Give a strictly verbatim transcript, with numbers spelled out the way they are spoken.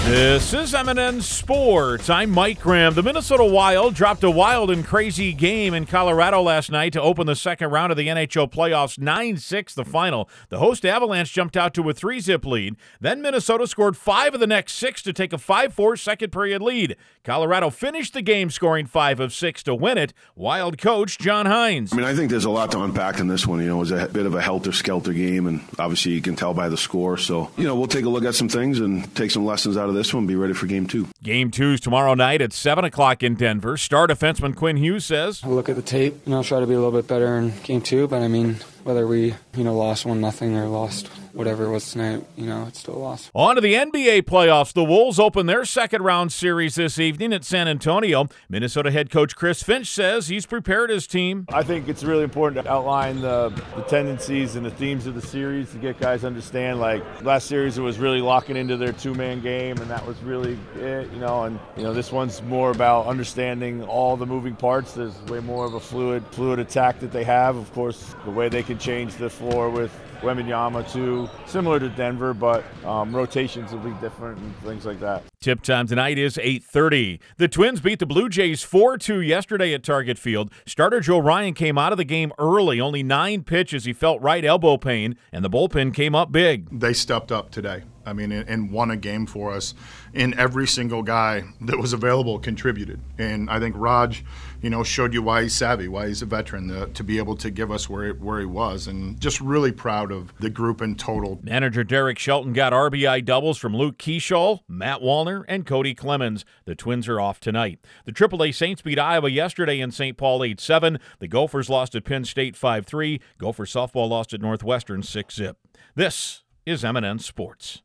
This is M and N Sports. I'm Mike Graham. The Minnesota Wild dropped a wild and crazy game in Colorado last night to open the second round of the N H L playoffs, nine six the final. The host Avalanche jumped out to a three-zip lead. Then Minnesota scored five of the next six to take a five four second-period lead. Colorado finished the game scoring five of six to win it. Wild coach John Hynes. I mean, I think there's a lot to unpack in this one. You know, it was a bit of a helter-skelter game, and obviously you can tell by the score. So, you know, we'll take a look at some things and take some lessons out of this one, be ready for game two. Game two's tomorrow night at seven o'clock in Denver. Star defenseman Quinn Hughes says, I'll look at the tape and I'll try to be a little bit better in game two, but I mean, whether we, you know, lost one nothing or lost whatever it was tonight, you know, it's still a loss. On to the N B A playoffs. The Wolves open their second round series this evening at San Antonio. Minnesota head coach Chris Finch says he's prepared his team. I think it's really important to outline the, the tendencies and the themes of the series to get guys to understand. Like last series, it was really locking into their two-man game, and that was really it, you know. And you know, this one's more about understanding all the moving parts. There's way more of a fluid, fluid attack that they have. Of course, the way they can change the floor with Wembanyama too, similar to Denver, but um, rotations will be different and things like that. Tip time tonight is eight thirty. The Twins beat the Blue Jays four two yesterday at Target Field. Starter Joe Ryan came out of the game early, only nine pitches. He felt right elbow pain, and the bullpen came up big. They stepped up today. I mean, and won a game for us. And every single guy that was available contributed. And I think Raj, you know, showed you why he's savvy, why he's a veteran, the, to be able to give us where where he was. And just really proud of the group in total. Manager Derek Shelton got R B I doubles from Luke Keeschall, Matt Wallner, and Cody Clemens. The Twins are off tonight. The triple A Saints beat Iowa yesterday in Saint Paul eight seven. The Gophers lost at Penn State five three. Gopher softball lost at Northwestern six zip. This is M and N Sports.